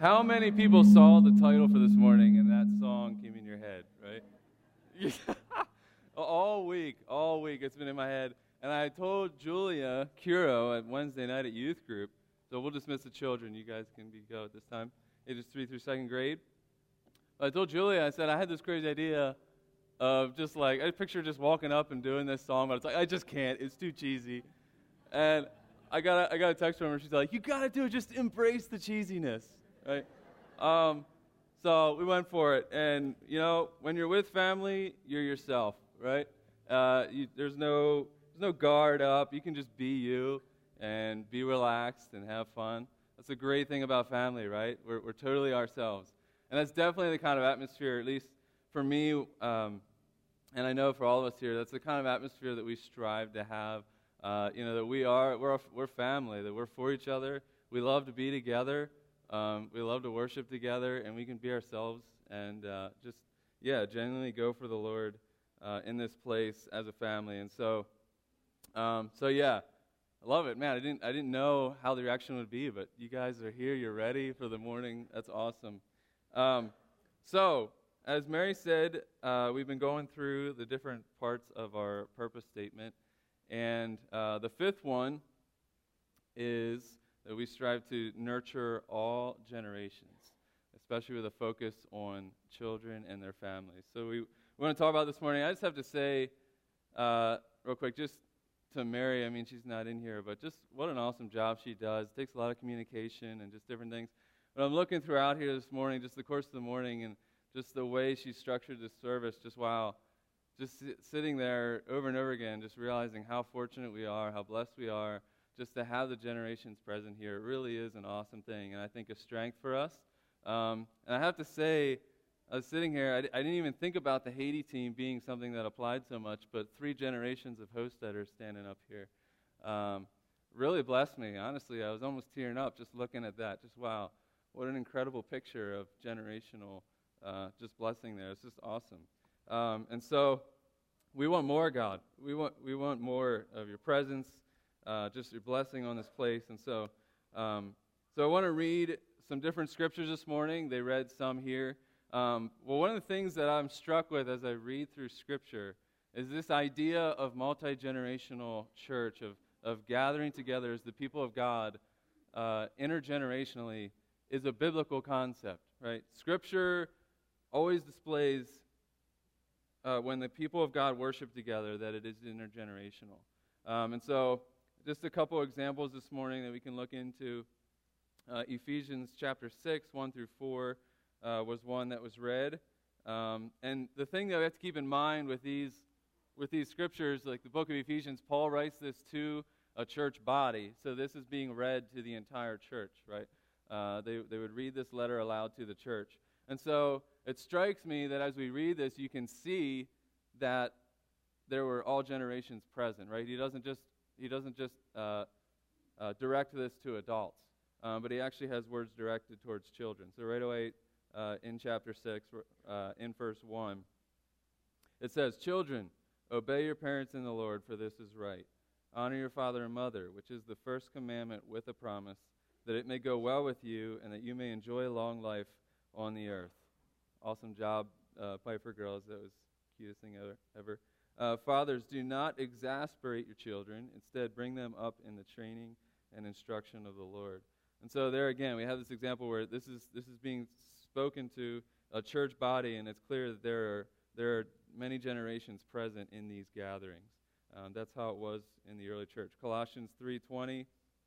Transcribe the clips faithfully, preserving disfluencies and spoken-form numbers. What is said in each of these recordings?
How many people saw the title for this morning and that song came in your head, right? all week, all week it's been in my head. And I told Julia Curo at Wednesday night at youth group, so we'll dismiss the children. You guys can be go at this time. Ages three through second grade. I told Julia, I said, I had this crazy idea of just like, I picture just walking up and doing this song, but it's like, I just can't. It's too cheesy. And I got a, I got a text from her. She's like, you got to do it. Just embrace the cheesiness, right? Um, so we went for it. And, you know, when you're with family, you're yourself, right? Uh, you, there's no there's no guard up. You can just be you and be relaxed and have fun. That's the great thing about family, right? We're, we're totally ourselves. And that's definitely the kind of atmosphere, at least for me, um, and I know for all of us here, that's the kind of atmosphere that we strive to have. Uh, you know, that we are, we're, we're family, that we're for each other. We love to be together. Um, we love to worship together, and we can be ourselves and uh, just, yeah, genuinely go for the Lord uh, in this place as a family. And so, um, so yeah, I love it. Man, I didn't, I didn't know how the reaction would be, but you guys are here. You're ready for the morning. That's awesome. Um, so, as Mary said, uh, we've been going through the different parts of our purpose statement, and uh, the fifth one is that we strive to nurture all generations, especially with a focus on children and their families. So we, we want to talk about this morning. I just have to say, uh, real quick, just to Mary, I mean, she's not in here, but just what an awesome job she does. It takes a lot of communication and just different things. But I'm looking throughout here this morning, just the course of the morning, and just the way she structured this service, just wow. Just sit, sitting there over and over again, just realizing how fortunate we are, how blessed we are, just to have the generations present here. It really is an awesome thing, and I think a strength for us. Um, and I have to say, I was sitting here, I, d- I didn't even think about the Haiti team being something that applied so much, but three generations of Hosteters standing up here um, really blessed me. Honestly, I was almost tearing up just looking at that. Just wow, what an incredible picture of generational uh, just blessing there. It's just awesome. Um, and so we want more, God. We want we want more of your presence, uh, just your blessing on this place. And so, um, so I want to read some different scriptures this morning. They read some here. Um, well, one of the things that I'm struck with as I read through Scripture is this idea of multi-generational church, of of gathering together as the people of God uh, intergenerationally, is a biblical concept, right? Scripture always displays uh, when the people of God worship together that it is intergenerational. Um, and so just a couple examples this morning that we can look into. Uh, Ephesians chapter six, one through four uh, was one that was read. Um, and the thing that we have to keep in mind with these with these scriptures, like the book of Ephesians, Paul writes this to a church body. So this is being read to the entire church, right? Uh, they, they would read this letter aloud to the church. And so it strikes me that as we read this, you can see that there were all generations present, right? He doesn't just he doesn't just uh, uh, direct this to adults, um, but he actually has words directed towards children. So right away uh, in chapter six, uh, in verse one, it says, "Children, obey your parents in the Lord, for this is right. Honor your father and mother, which is the first commandment with a promise, that it may go well with you and that you may enjoy long life on the earth." Awesome job, uh, Piper Girls. That was the cutest thing ever. ever. Uh, Fathers, do not exasperate your children. Instead, bring them up in the training and instruction of the Lord. And so there again, we have this example where this is this is being spoken to a church body, and it's clear that there are there are many generations present in these gatherings. Um, that's how it was in the early church. Colossians three twenty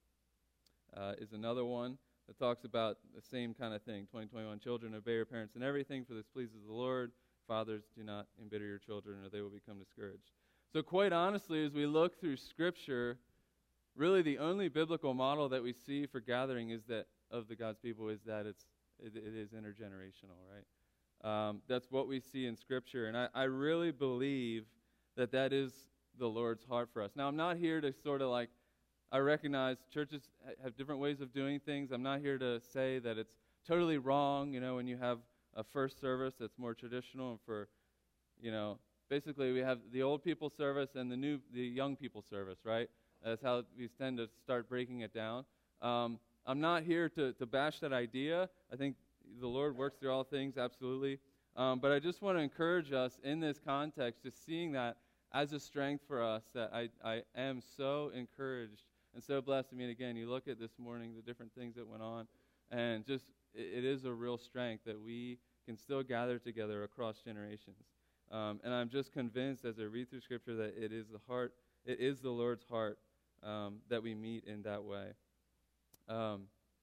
uh, is another one that talks about the same kind of thing. twenty twenty-one, "Children, obey your parents in everything, for this pleases the Lord. Fathers, do not embitter your children, or they will become discouraged." So quite honestly, as we look through Scripture, really the only biblical model that we see for gathering is that of the God's people is that it's it, it is intergenerational, right? Um, that's what we see in Scripture, and I, I really believe that that is the Lord's heart for us. Now, I'm not here to sort of like, I recognize churches ha- have different ways of doing things. I'm not here to say that it's totally wrong, you know, when you have a first service that's more traditional, and for, you know, basically we have the old people service and the new, the young people service, right? That's how we tend to start breaking it down. Um, I'm not here to, to bash that idea. I think the Lord works through all things, absolutely. Um, but I just want to encourage us in this context, just seeing that as a strength for us, that I, I am so encouraged and so blessed. I mean, again, you look at this morning, the different things that went on, and just it, it is a real strength that we can still gather together across generations. Um, and I'm just convinced as I read through Scripture that it is the heart, it is the Lord's heart um, that we meet in that way. Um,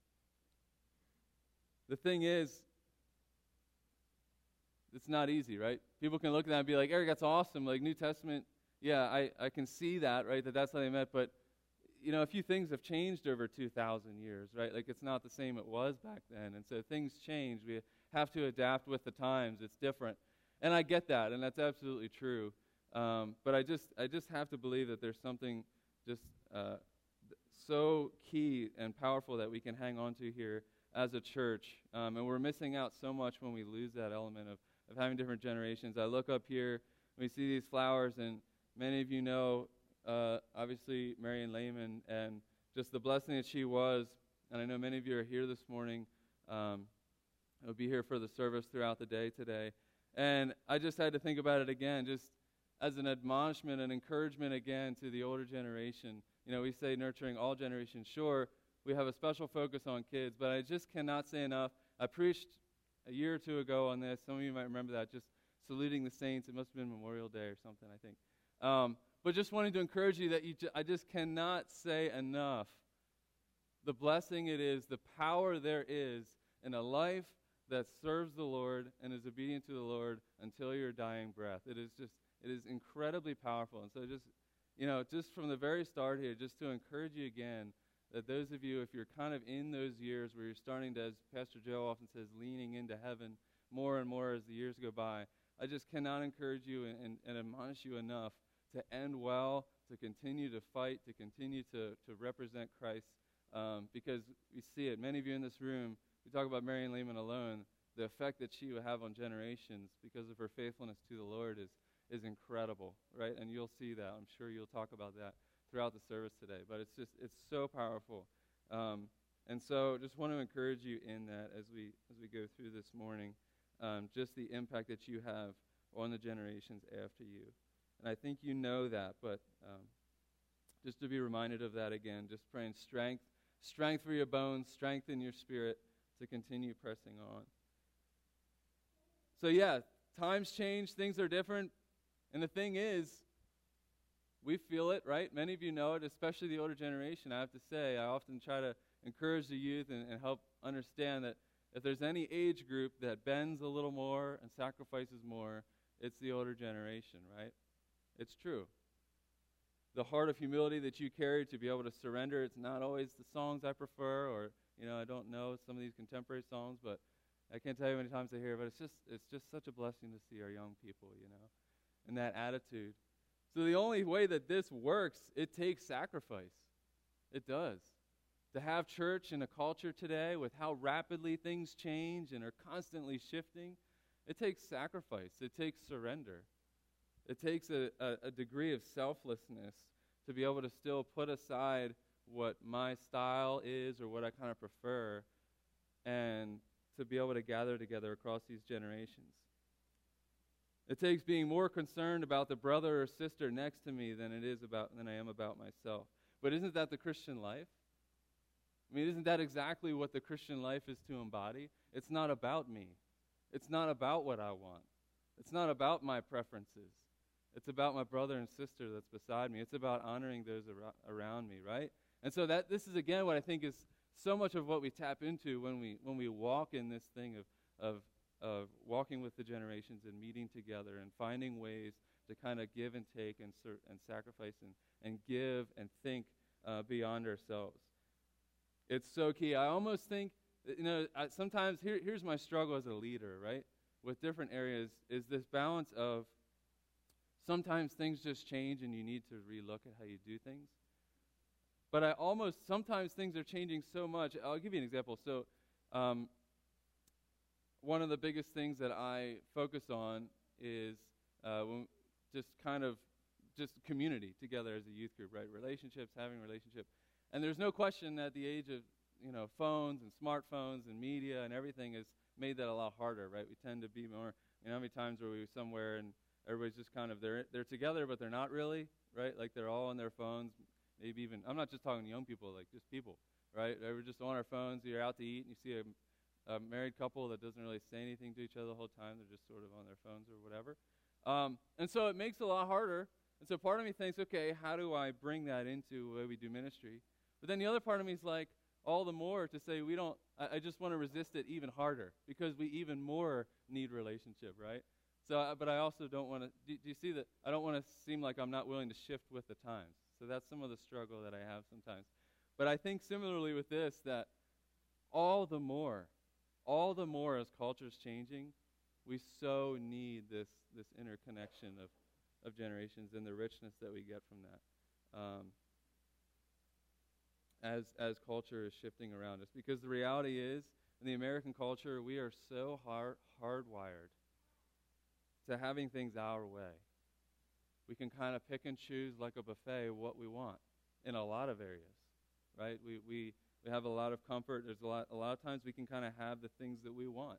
the thing is, it's not easy, right? People can look at that and be like, Eric, that's awesome. Like, New Testament, yeah, I, I can see that, right, that that's how they met. But, you know, a few things have changed over two thousand years, right? Like, it's not the same it was back then. And so things change. We have to adapt with the times. It's different. And I get that, and that's absolutely true. Um, but I just I just have to believe that there's something just uh, so key and powerful that we can hang on to here as a church. Um, and we're missing out so much when we lose that element of, of having different generations. I look up here, we see these flowers, and many of you know, uh, obviously, Marion Lehman, and just the blessing that she was. And I know many of you are here this morning. Um, will be here for the service throughout the day today. And I just had to think about it again, just as an admonishment and encouragement again to the older generation. You know, we say nurturing all generations. Sure, we have a special focus on kids, but I just cannot say enough. I preached a year or two ago on this. Some of you might remember that, just saluting the saints. It must have been Memorial Day or something, I think. Um, but just wanting to encourage you that you ju- I just cannot say enough the blessing it is, the power there is in a life that serves the Lord and is obedient to the Lord until your dying breath. It is just, it is incredibly powerful. And so just, you know, just from the very start here, just to encourage you again, that those of you, if you're kind of in those years where you're starting to, as Pastor Joe often says, leaning into heaven more and more as the years go by, I just cannot encourage you and, and, and admonish you enough to end well, to continue to fight, to continue to, to represent Christ, um, because we see it. Many of you in this room, we talk about Marion Lehman alone, the effect that she will have on generations because of her faithfulness to the Lord is, is incredible, right? And you'll see that. I'm sure you'll talk about that throughout the service today. But it's just, it's so powerful. Um, and so just want to encourage you in that as we as we go through this morning, um, just the impact that you have on the generations after you. And I think you know that, but um, just to be reminded of that again, just praying strength, strength for your bones, strength in your spirit, to continue pressing on. So yeah, times change, things are different, and the thing is, we feel it, right? Many of you know it, especially the older generation, I have to say. I often try to encourage the youth and, and help understand that if there's any age group that bends a little more and sacrifices more, it's the older generation, right? It's true. The heart of humility that you carry to be able to surrender, it's not always the songs I prefer, or you know, I don't know some of these contemporary songs, but I can't tell you how many times I hear it, but it's just it's just such a blessing to see our young people, you know, and that attitude. So the only way that this works, it takes sacrifice. It does. To have church in a culture today with how rapidly things change and are constantly shifting, it takes sacrifice. It takes surrender. It takes a, a, a degree of selflessness to be able to still put aside what my style is or what I kind of prefer, and to be able to gather together across these generations. It takes being more concerned about the brother or sister next to me than it is about than I am about myself. But isn't that the Christian life? I mean, isn't that exactly what the Christian life is to embody? It's not about me. It's not about what I want. It's not about my preferences. It's about my brother and sister that's beside me. It's about honoring those ar- around me, right? And so that this is, again, what I think is so much of what we tap into when we when we walk in this thing of of of walking with the generations and meeting together and finding ways to kind of give and take and ser- and sacrifice and, and give and think uh, beyond ourselves. It's so key. I almost think, that, you know, I, sometimes here, here's my struggle as a leader, right, with different areas, is this balance of sometimes things just change and you need to relook at how you do things. But I almost, sometimes things are changing so much. I'll give you an example. So um, one of the biggest things that I focus on is uh, when just kind of just community together as a youth group, right? Relationships, having relationships. And there's no question that at the age of, you know, phones and smartphones and media and everything has made that a lot harder, right? We tend to be more, you know, how many times were we somewhere and everybody's just kind of, they're, they're together, but they're not really, right? Like they're all on their phones, maybe even, I'm not just talking to young people, like just people, right? We're just on our phones, you're out to eat and you see a, a married couple that doesn't really say anything to each other the whole time, they're just sort of on their phones or whatever. Um, and so it makes it a lot harder. And so part of me thinks, okay, how do I bring that into the way we do ministry? But then the other part of me is like, all the more to say we don't, I, I just want to resist it even harder because we even more need relationship, right? So, uh, but I also don't want to, do, do you see that? I don't want to seem like I'm not willing to shift with the times. So that's some of the struggle that I have sometimes. But I think similarly with this, that all the more, all the more as culture's changing, we so need this this interconnection of, of generations and the richness that we get from that um, as as culture is shifting around us. Because the reality is, in the American culture, we are so hard hardwired to having things our way. We can kind of pick and choose like a buffet what we want in a lot of areas, right? We we we have a lot of comfort. There's a lot a lot of times we can kind of have the things that we want.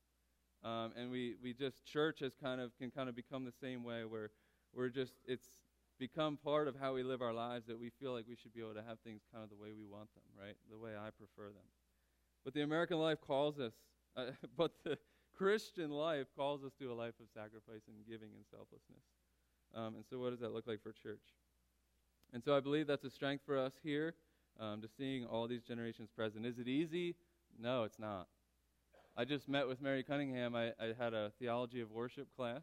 Um, and we, we just, church has kind of, can kind of become the same way where we're just, it's become part of how we live our lives that we feel like we should be able to have things kind of the way we want them, right? The way I prefer them. But the American life calls us, uh, but the Christian life calls us to a life of sacrifice and giving and selflessness. Um, and so what does that look like for church? And so I believe that's a strength for us here, um, to seeing all these generations present. Is it easy? No, it's not. I just met with Mary Cunningham. I, I had a theology of worship class,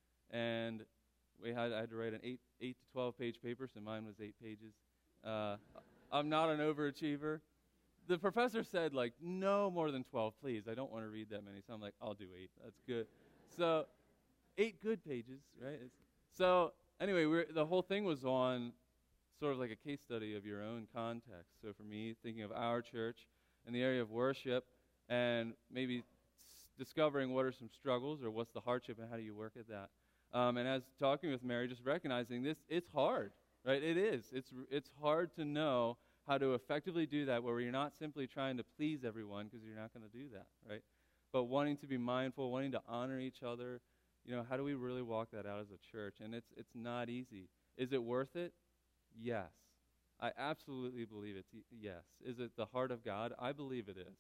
and we had I had to write an eight eight to twelve page paper, so mine was eight pages. Uh, I'm not an overachiever. The professor said like no more than twelve, please. I don't want to read that many, so I'm like I'll do eight. That's good. So eight good pages, right? It's, so anyway, we're, the whole thing was on sort of like a case study of your own context. So for me, thinking of our church in the area of worship, and maybe s- discovering what are some struggles or what's the hardship and how do you work at that. Um, and as talking with Mary, just recognizing this, it's hard, right? It is. It's it's hard to know how to effectively do that where you're not simply trying to please everyone because you're not going to do that, right? But wanting to be mindful, wanting to honor each other. You know, how do we really walk that out as a church? And it's it's not easy. Is it worth it? Yes. I absolutely believe it's y- yes. Is it the heart of God? I believe it is.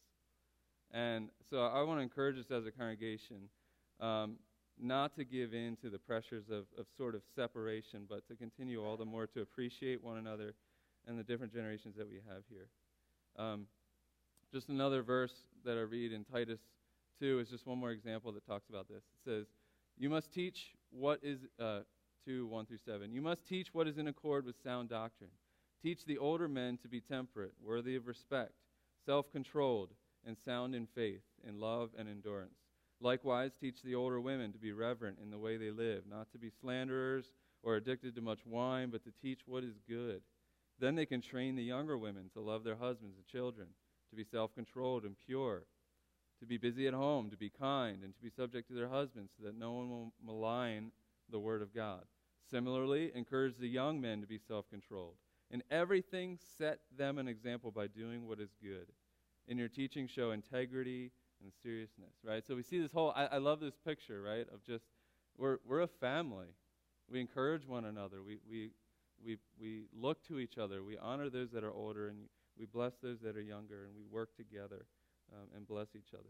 And so I want to encourage us as a congregation um, not to give in to the pressures of, of sort of separation, but to continue all the more to appreciate one another and the different generations that we have here. Um, just another verse that I read in Titus two is just one more example that talks about this. It says, you must teach what is, uh, two, one through seven, you must teach what is in accord with sound doctrine. Teach the older men to be temperate, worthy of respect, self-controlled, and sound in faith, in love and endurance. Likewise, teach the older women to be reverent in the way they live, not to be slanderers or addicted to much wine, but to teach what is good. Then they can train the younger women to love their husbands and children, to be self-controlled and pure, to be busy at home, to be kind, and to be subject to their husbands, so that no one will malign the word of God. Similarly, encourage the young men to be self-controlled. In everything, set them an example by doing what is good. In your teaching, show integrity and seriousness, right? So we see this whole, I, I love this picture, right, of just, we're we're a family. We encourage one another. We we we we look to each other. We honor those that are older, and we bless those that are younger, and we work together um, and bless each other.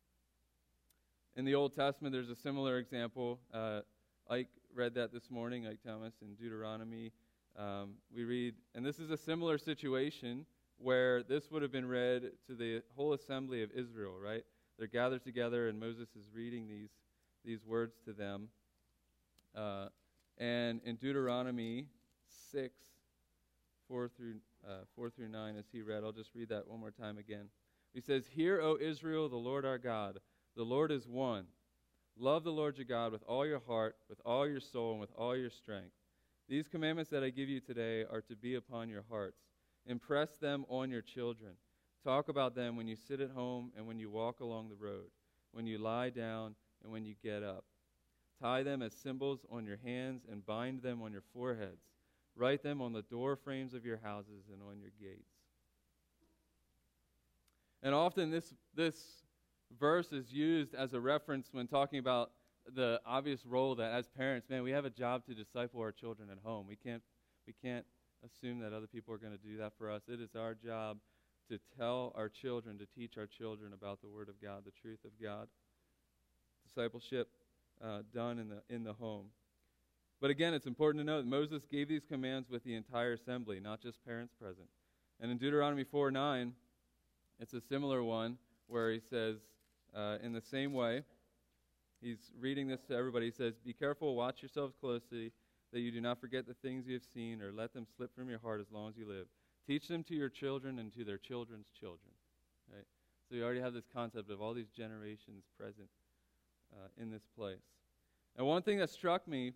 In the Old Testament, there's a similar example. Uh, Ike read that this morning, Ike Thomas, in Deuteronomy. Um, we read, and this is a similar situation where this would have been read to the whole assembly of Israel, right? They're gathered together, and Moses is reading these these words to them. Uh, and in Deuteronomy six, four through uh, four through nine, as he read, I'll just read that one more time again. He says, "Hear, O Israel, the Lord our God, the Lord is one. Love the Lord your God with all your heart, with all your soul, and with all your strength. These commandments that I give you today are to be upon your hearts. Impress them on your children. Talk about them when you sit at home and when you walk along the road, when you lie down and when you get up. Tie them as symbols on your hands and bind them on your foreheads. Write them on the door frames of your houses and on your gates." And often this this verse is used as a reference when talking about the obvious role that as parents, man, we have a job to disciple our children at home. We can't we can't assume that other people are going to do that for us. It is our job to tell our children, to teach our children about the Word of God, the truth of God. Discipleship uh, done in the in the home. But again, it's important to note that Moses gave these commands with the entire assembly, not just parents present. And in Deuteronomy four nine, it's a similar one where he says, uh, in the same way, he's reading this to everybody. He says, "Be careful, watch yourselves closely, that you do not forget the things you have seen or let them slip from your heart as long as you live. Teach them to your children and to their children's children." Right? So you already have this concept of all these generations present uh, in this place. And one thing that struck me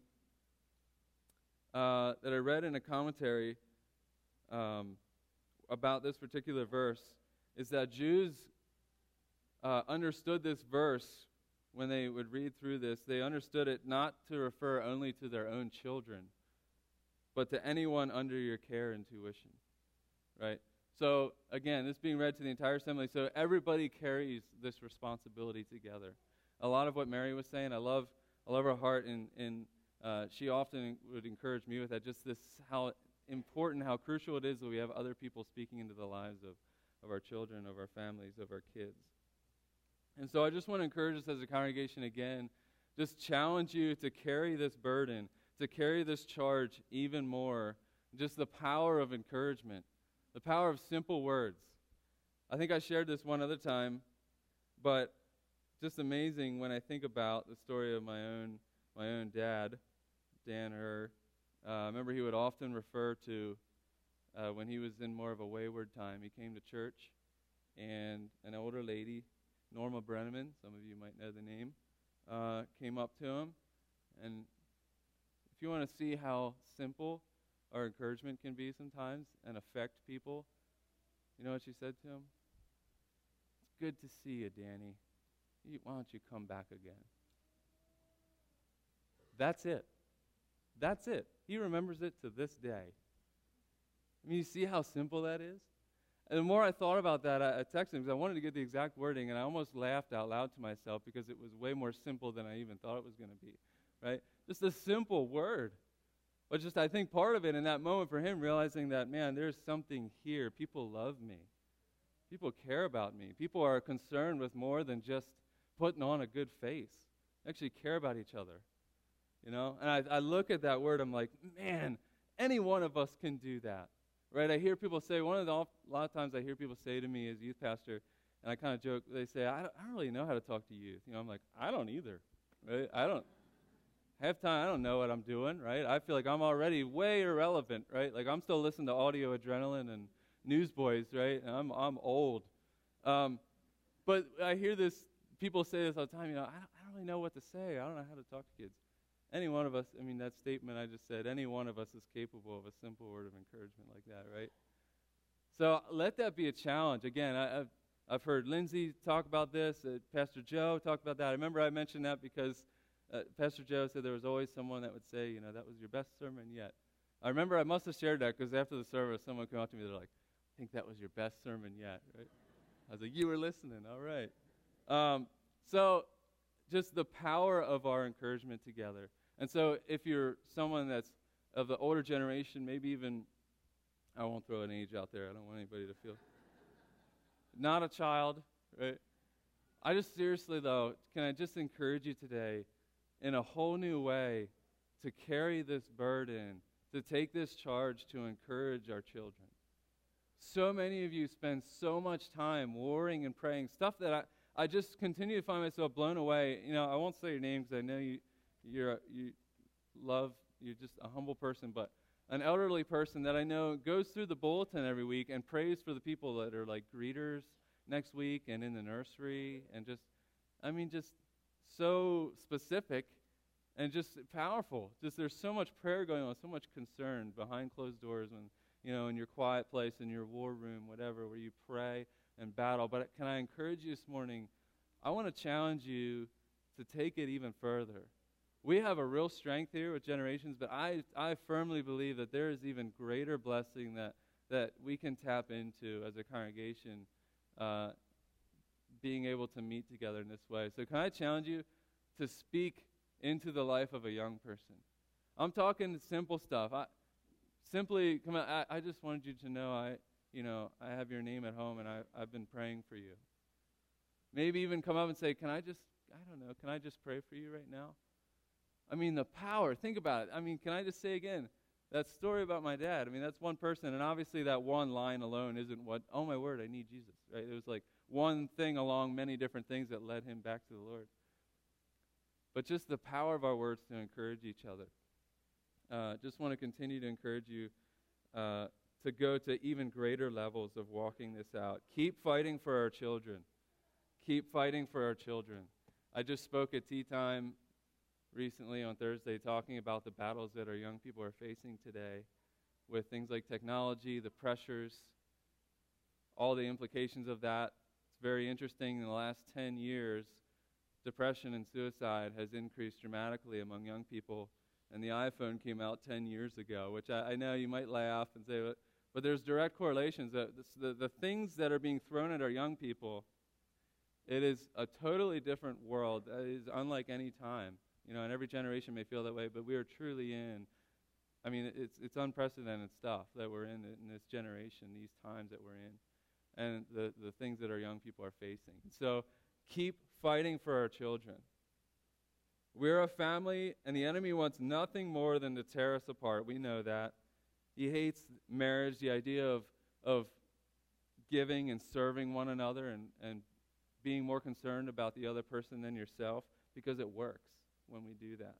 uh, that I read in a commentary um, about this particular verse is that Jews uh, understood this verse when they would read through this. They understood it not to refer only to their own children, but to anyone under your care and tuition, right? So, again, this being read to the entire assembly, so everybody carries this responsibility together. A lot of what Mary was saying, I love I love her heart, and, and uh, she often would encourage me with that, just this, how important, how crucial it is that we have other people speaking into the lives of, of our children, of our families, of our kids. And so I just want to encourage us as a congregation again, just challenge you to carry this burden, to carry this charge even more, just the power of encouragement, the power of simple words. I think I shared this one other time, but just amazing when I think about the story of my own my own dad, Dan Herr. Uh, I remember he would often refer to, uh, when he was in more of a wayward time, he came to church, and an older lady, Norma Brenneman, some of you might know the name, uh, came up to him. And if you want to see how simple our encouragement can be sometimes and affect people, you know what she said to him? "It's good to see you, Danny. You, why don't you come back again?" That's it. That's it. He remembers it to this day. I mean, you see how simple that is? And the more I thought about that, I, I texted him because I wanted to get the exact wording, and I almost laughed out loud to myself because it was way more simple than I even thought it was going to be, right? Just a simple word. But just I think part of it in that moment for him, realizing that, man, there's something here. People love me. People care about me. People are concerned with more than just putting on a good face. They actually care about each other, you know? And I, I look at that word, I'm like, man, any one of us can do that. Right, I hear people say, one of the, a lot of times I hear people say to me as youth pastor, and I kind of joke, they say, I don't, I don't really know how to talk to youth. You know, I'm like, I don't either, right? I don't, half time I don't know what I'm doing, right? I feel like I'm already way irrelevant, right? Like I'm still listening to Audio Adrenaline and Newsboys, right? And I'm, I'm old. Um, but I hear this, people say this all the time, you know, I don't, I don't really know what to say. I don't know how to talk to kids. Any one of us, I mean, that statement I just said, any one of us is capable of a simple word of encouragement like that, right? So let that be a challenge. Again, I, I've, I've heard Lindsay talk about this, uh, Pastor Joe talk about that. I remember I mentioned that because uh, Pastor Joe said there was always someone that would say, you know, that was your best sermon yet. I remember I must have shared that because after the service, someone came up to me, they're like, I think that was your best sermon yet, right? I was like, you were listening, all right. Um, so just the power of our encouragement together. And so if you're someone that's of the older generation, maybe even, I won't throw an age out there. I don't want anybody to feel, not a child, right? I just seriously, though, can I just encourage you today in a whole new way to carry this burden, to take this charge to encourage our children. So many of you spend so much time worrying and praying, stuff that I, I just continue to find myself blown away. You know, I won't say your name because I know you, You're you love you're just a humble person, but an elderly person that I know goes through the bulletin every week and prays for the people that are like greeters next week and in the nursery, and just I mean just so specific and just powerful. Just there's so much prayer going on, so much concern behind closed doors, when you know in your quiet place, in your war room, whatever, where you pray and battle. But can I encourage you this morning? I want to challenge you to take it even further. We have a real strength here with Generations, but I, I firmly believe that there is even greater blessing that, that we can tap into as a congregation uh, being able to meet together in this way. So can I challenge you to speak into the life of a young person? I'm talking simple stuff. I, simply, come on, I, I just wanted you to know I, you know, I have your name at home and I, I've been praying for you. Maybe even come up and say, can I just, I don't know, can I just pray for you right now? I mean, the power, think about it. I mean, can I just say again, that story about my dad, I mean, that's one person, and obviously that one line alone isn't what, oh my word, I need Jesus, right? It was like one thing along many different things that led him back to the Lord. But just the power of our words to encourage each other. Uh, just want to continue to encourage you uh, to go to even greater levels of walking this out. Keep fighting for our children. Keep fighting for our children. I just spoke at tea time recently on Thursday talking about the battles that our young people are facing today with things like technology, the pressures, all the implications of that. It's very interesting. In the last ten years, depression and suicide has increased dramatically among young people. And the iPhone came out ten years ago, which I, I know you might laugh and say, but, but there's direct correlations. The, the, the things that are being thrown at our young people, it is a totally different world. It is unlike any time. You know, and every generation may feel that way, but we are truly in, I mean, it's it's unprecedented stuff that we're in in this generation, these times that we're in, and the, the things that our young people are facing. So keep fighting for our children. We're a family, and the enemy wants nothing more than to tear us apart. We know that. He hates marriage, the idea of of giving and serving one another and, and being more concerned about the other person than yourself, because it works when we do that.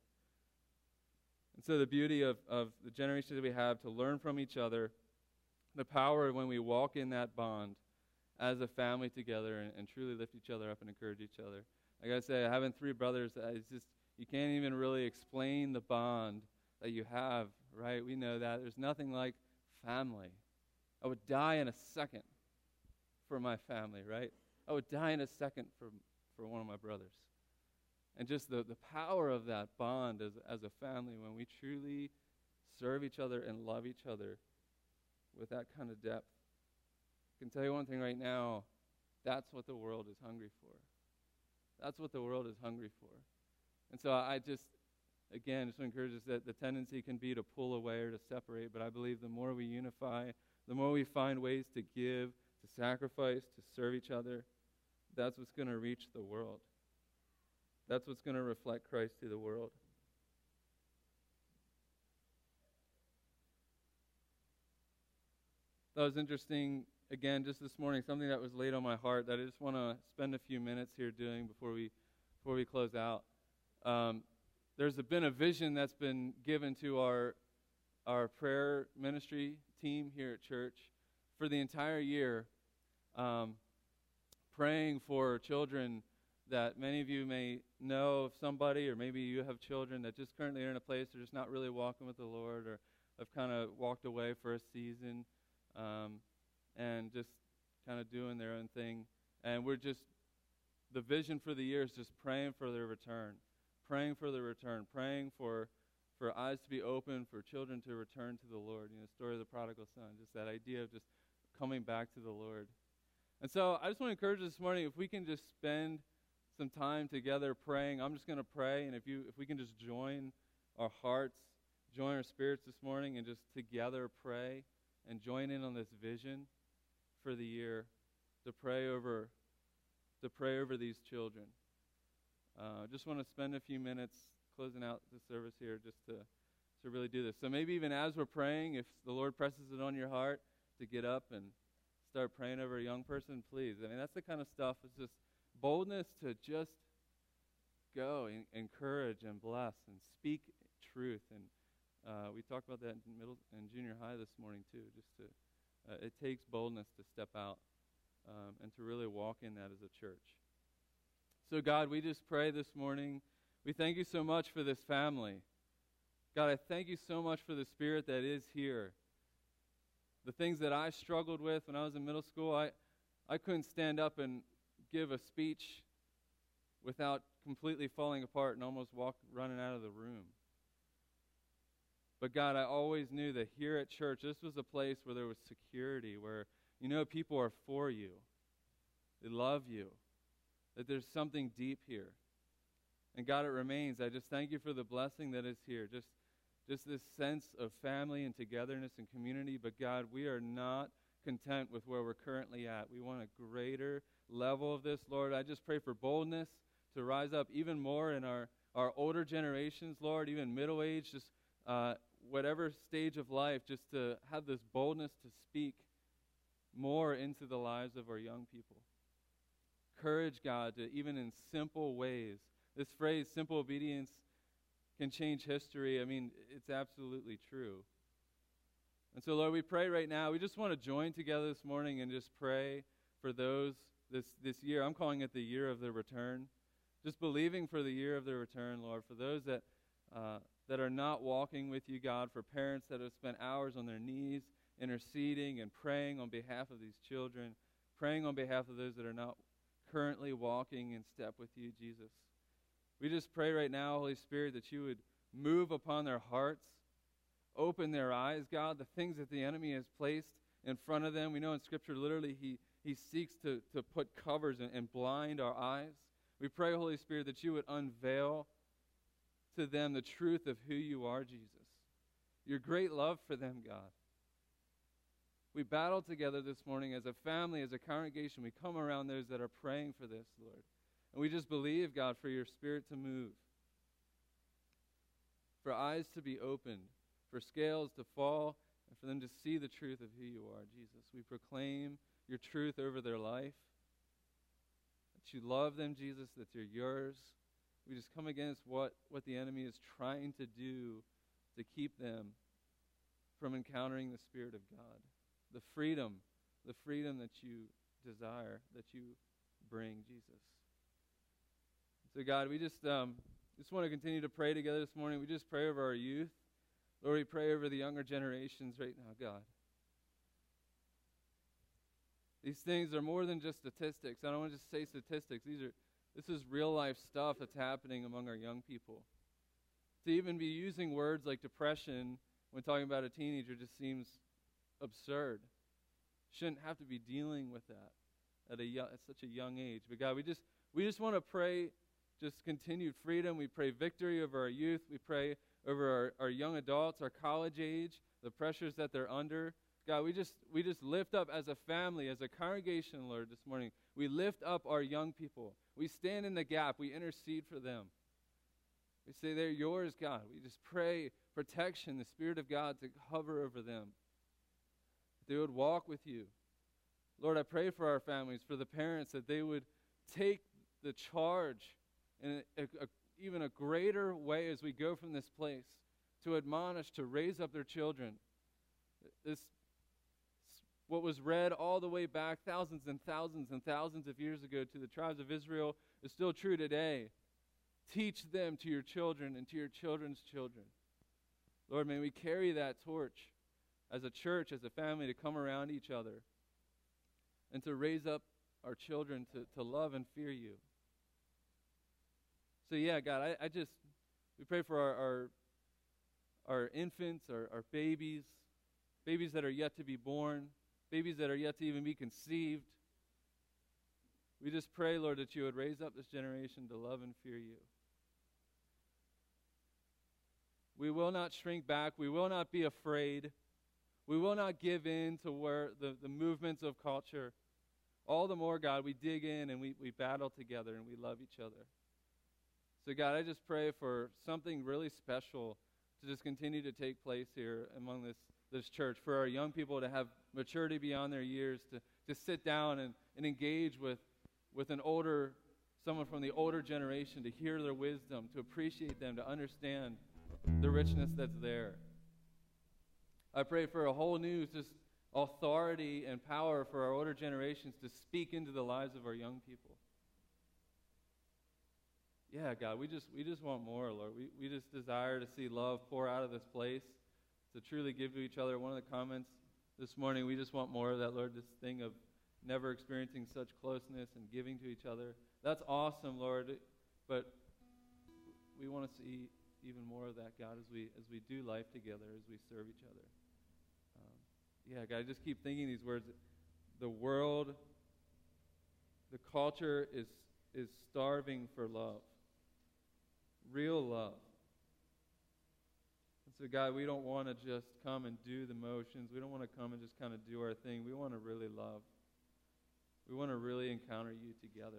And so the beauty of, of the generations that we have to learn from each other, the power when we walk in that bond as a family together and, and truly lift each other up and encourage each other. I got to say, having three brothers, it's just, you can't even really explain the bond that you have, right? We know that. There's nothing like family. I would die in a second for my family, right? I would die in a second for, for one of my brothers. And just the, the power of that bond as, as a family when we truly serve each other and love each other with that kind of depth. I can tell you one thing right now, that's what the world is hungry for. That's what the world is hungry for. And so I just, again, just encourage us that the tendency can be to pull away or to separate, but I believe the more we unify, the more we find ways to give, to sacrifice, to serve each other, that's what's going to reach the world. That's what's going to reflect Christ to the world. That was interesting, again, just this morning, something that was laid on my heart that I just want to spend a few minutes here doing before we before we close out. Um, there's a, been a vision that's been given to our our prayer ministry team here at church for the entire year, um, praying for children that many of you may know of somebody, or maybe you have children that just currently are in a place they're just not really walking with the Lord, or have kind of walked away for a season, um, and just kind of doing their own thing. And we're just, the vision for the year is just praying for their return, praying for their return, praying for for eyes to be open, for children to return to the Lord. You know, the story of the prodigal son, just that idea of just coming back to the Lord. And so I just want to encourage you this morning, if we can just spend some time together praying. I'm just going to pray, and if you if we can just join our hearts, join our spirits this morning, and just together pray and join in on this vision for the year to pray over to pray over these children. I uh, just want to spend a few minutes closing out the service here just to to really do this. So maybe even as we're praying, if the Lord presses it on your heart to get up and start praying over a young person, please. I mean, that's the kind of stuff. It's just boldness to just go and encourage and bless and speak truth. And uh, we talked about that in middle and junior high this morning too. Just to, uh, it takes boldness to step out um, and to really walk in that as a church. So God, we just pray this morning. We thank you so much for this family. God, I thank you so much for the spirit that is here. The things that I struggled with when I was in middle school, I, I couldn't stand up and give a speech without completely falling apart and almost walk running out of the room. But God, I always knew that here at church, this was a place where there was security, where you know people are for you. They love you. that there's something deep here. And God, it remains. I just thank you for the blessing that is here. Just, just this sense of family and togetherness and community. But God, we are not content with where we're currently at. We want a greater level of this, Lord. I just pray for boldness to rise up even more in our, our older generations, Lord, even middle age, just uh, whatever stage of life, just to have this boldness to speak more into the lives of our young people. Courage, God, to even in simple ways. This phrase, simple obedience, can change history. I mean, it's absolutely true. And so, Lord, we pray right now. We just want to join together this morning and just pray for those this, this year. I'm calling it the year of their return. Just believing for the year of their return, Lord, for those that uh, that are not walking with you, God, for parents that have spent hours on their knees interceding and praying on behalf of these children, praying on behalf of those that are not currently walking in step with you, Jesus. We just pray right now, Holy Spirit, that you would move upon their hearts, open their eyes, God, the things that the enemy has placed in front of them. We know in Scripture, literally, he, he seeks to, to put covers and, and blind our eyes. We pray, Holy Spirit, that you would unveil to them the truth of who you are, Jesus. Your great love for them, God. We battle together this morning as a family, as a congregation. We come around those that are praying for this, Lord. And we just believe, God, for your Spirit to move, for eyes to be opened, for scales to fall, and for them to see the truth of who you are, Jesus. We proclaim your truth over their life, that you love them, Jesus, that they're yours. We just come against what, what the enemy is trying to do to keep them from encountering the Spirit of God. The freedom, the freedom that you desire, that you bring, Jesus. So, God, we just um, just want to continue to pray together this morning. We just pray over our youth. Lord, we pray over the younger generations right now, God. These things are more than just statistics. I don't want to just say statistics. These are this is real life stuff that's happening among our young people. To even be using words like depression when talking about a teenager just seems absurd. Shouldn't have to be dealing with that at a young, at such a young age. But God, we just we just want to pray just continued freedom. We pray victory over our youth. We pray over our, our young adults, our college age, the pressures that they're under. God, we just we just lift up as a family, as a congregation, Lord, this morning. We lift up our young people. We stand in the gap. We intercede for them. We say, they're yours, God. We just pray protection, the Spirit of God to hover over them. They would walk with you. Lord, I pray for our families, for the parents, that they would take the charge in a, a, even a greater way as we go from this place to admonish, to raise up their children. This, what was read all the way back thousands and thousands and thousands of years ago to the tribes of Israel is still true today. Teach them to your children and to your children's children. Lord, may we carry that torch as a church, as a family, to come around each other and to raise up our children to, to love and fear you. So yeah, God, I, I just, we pray for our our, our infants, our, our babies, babies that are yet to be born, babies that are yet to even be conceived. We just pray, Lord, that you would raise up this generation to love and fear you. We will not shrink back. We will not be afraid. We will not give in to where the, the movements of culture. All the more, God, we dig in and we, we battle together and we love each other. So, God, I just pray for something really special to just continue to take place here among this, this church, for our young people to have maturity beyond their years, to just sit down and, and engage with, with an older, someone from the older generation, to hear their wisdom, to appreciate them, to understand the richness that's there. I pray for a whole new just authority and power for our older generations to speak into the lives of our young people. Yeah, God, we just we just want more, Lord. We we just desire to see love pour out of this place, to truly give to each other. One of the comments this morning, we just want more of that, Lord, this thing of never experiencing such closeness and giving to each other. That's awesome, Lord, but we want to see even more of that, God, as we as we do life together, as we serve each other. Um, yeah, God, I just keep thinking these words. The world, the culture is is starving for love. Real love. And so, God, we don't want to just come and do the motions. We don't want to come and just kind of do our thing. We want to really love. We want to really encounter you together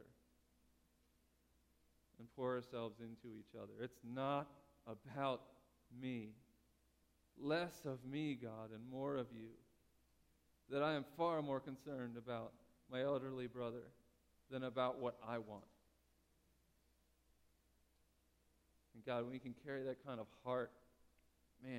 and pour ourselves into each other. It's not about me. Less of me, God, and more of you. That I am far more concerned about my elderly brother than about what I want. And God, when we can carry that kind of heart, man,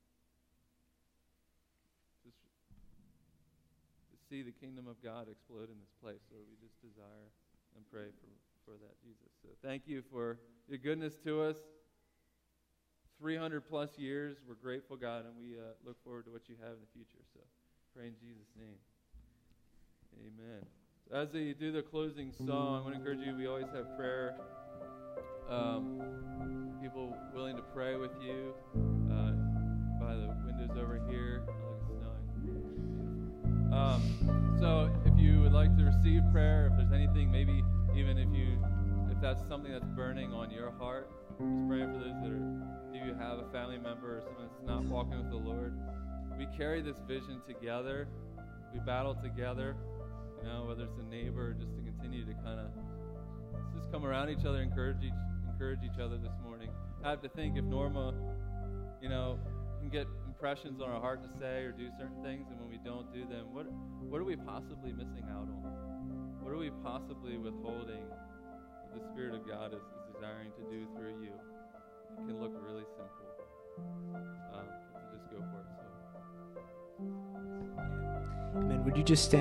just to see the kingdom of God explode in this place. So we just desire and pray for, for that, Jesus. So thank you for your goodness to us. three hundred plus years. We're grateful, God, and we uh, look forward to what you have in the future. So pray in Jesus' name. Amen. So as they do the closing song, I want to encourage you, we always have prayer. Um, people willing to pray with you uh, by the windows over here. Oh, look, it's snowing. Um, so if you would like to receive prayer, if there's anything, maybe even if you, if that's something that's burning on your heart, just praying for those that are, if you have a family member or someone that's not walking with the Lord. We carry this vision together. We battle together, you know, whether it's a neighbor or just to continue to kind of just come around each other, encourage each, encourage each other this morning. I have to think if Norma, you know, can get impressions on our heart to say or do certain things, and when we don't do them, what what are we possibly missing out on? What are we possibly withholding that the Spirit of God is, is desiring to do through you? It can look really simple. Um, to just go for it. So. Amen. Would you just stand?